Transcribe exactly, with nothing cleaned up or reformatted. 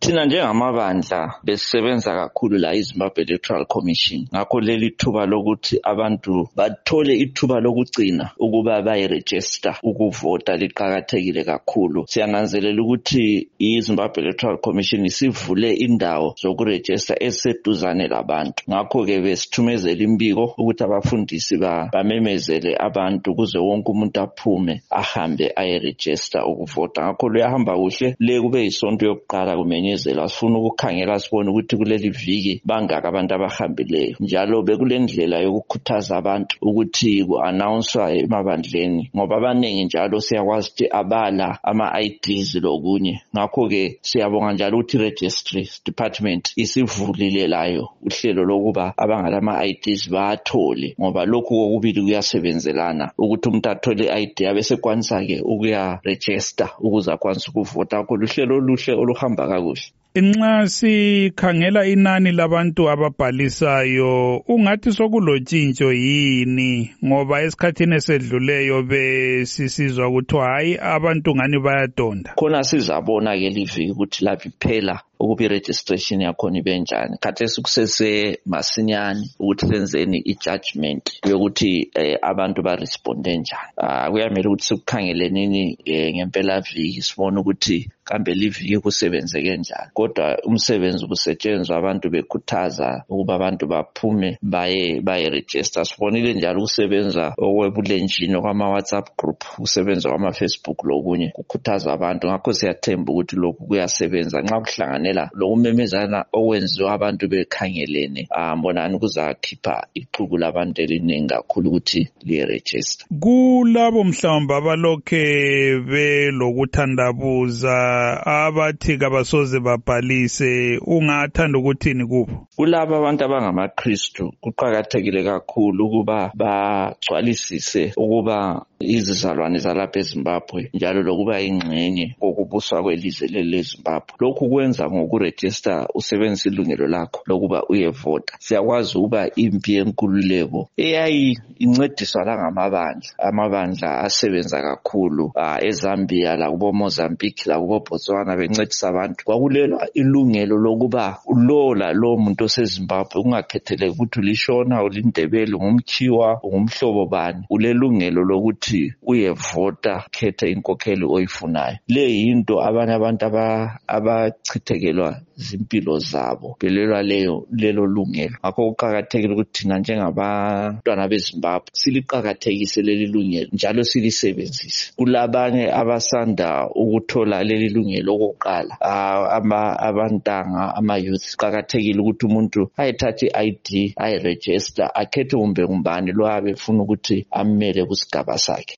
Thina njengamabandla besisebenza kakhulu la iZimbabwe Electoral Commission. Ngakho leli thuba lokuthi abantu bathole ithuba lokugcina ukuba bayiregister ukuvota liqhakathekile kakhulu. Siyananzelela ukuthi iZimbabwe Electoral Commission isivule indawo zokuregister eseduzane labantu. Ngakho ke besithumezela imbiko ukuthi abafundisi bamemezele abantu kuze wonke umuntu aphume ahambe ayeregister ukuvota. Ngakho luyahamba kuhle le kube isonto yokuqala kumenyezelwa. Sifuna ukukhangela sibone ukuthi kuleli viki bangaka abantu abahambileyo. Njalo bekulendlela yokukhuthaza abantu ukuthi ku-announcewa emabandleni ngoba abaningi njalo siyakwazi ukuthi abala ama-I Ds lokunye. Ngakho ke siyabonga njalo ukuthi registry department isivulile layo uhlelo lokuba abangalama-I Ds bathole ngoba lokhu kokubili kuyasebenzelana ukuthi umuntu athole i-I D abese kwanisa ke ukuya register ukuze akwanise ukuvota. Ngakho uhlelo oluhle oluhamba kakuhle. Inxa sikhangela inani labantu ababhalisayo ungathi sokulotshintsho yini ngoba esikhathini esedluleyo besisizwa ukuthi hayi abantu ngani bayadonda. Khona sizabona ke liviki ukuthi laphi phela ukuba i-registration yakhona ibe njani. Khathesi kusese masinyane ukuthi senzeni i-judgment yokuthi eh, abantu ba-responde njani. Ah kuyamele ukuthi sikukhangele nini eh, ngempela viki sibone ukuthi kambe liviki kusebenzeke njani. Kodwa umsebenzi ubusetshenzwa abantu bekhuthaza ukuba abantu baphume baye baye register. Sibonile njalo ukusebenza okwebulenjini kwama WhatsApp group, ukusebenza kwama Facebook lokunye kukhuthaza abantu. Ngakho siyathemba ukuthi lokhu kuyasebenza nxa kuhlanganela lokumemezana okwenziwa abantu bekhangelene. Ah mbonani kuzakhipha ixuku labantu eliningi kakhulu ukuthi liye register. Kulabo mhlawumbe abalokhe belokuthandabuza abathi kabasoze babhalise ungathanda ukuthini kubo? Kulabo abantu abangamaKristu kuqhakathekile kakhulu ukuba bagcwalisise ukuba izizalwane zalapha eZimbabwe njalo lokuba ingxenye kokubuswa kwelizwe leZimbabwe. Lokhu kwenza ngokuregister usebenzisa ilungelo lakho lokuba uyevota. Siyakwazi ukuba impi yenkululeko eyayi incediswa la ngamabandla amabandla asebenza kakhulu uh, eZambia la kubo Mozambique la kubo Botswana bencedisa abantu. Kwakulelwa ilungelo lokuba ulola lo muntu oseZimbabwe ungakhetheleki ukuthi ulishona ulindebele ngumkhiwa ngumhlobo bani. Ulelungelo lokuthi uyevota khethe inkokheli oyifunayo. Le yinto abanye abantu abachithekelwa zimpilo zabo belelwa leyo lelo lungelo. Ngakho kuqhakathekile ukuthi thina njengabantwana beZimbabwe siliqhakathekise leli lungelo njalo silisebenzise. Kulabanye abasanda ukuthola leli lungelo okokuqala ama abantanga ama youth qhakathekile ukuthi umuntu ayethathe i-I D ayiregister akhethe umbe umbani lo abefuna ukuthi amele kusigaba sakhe.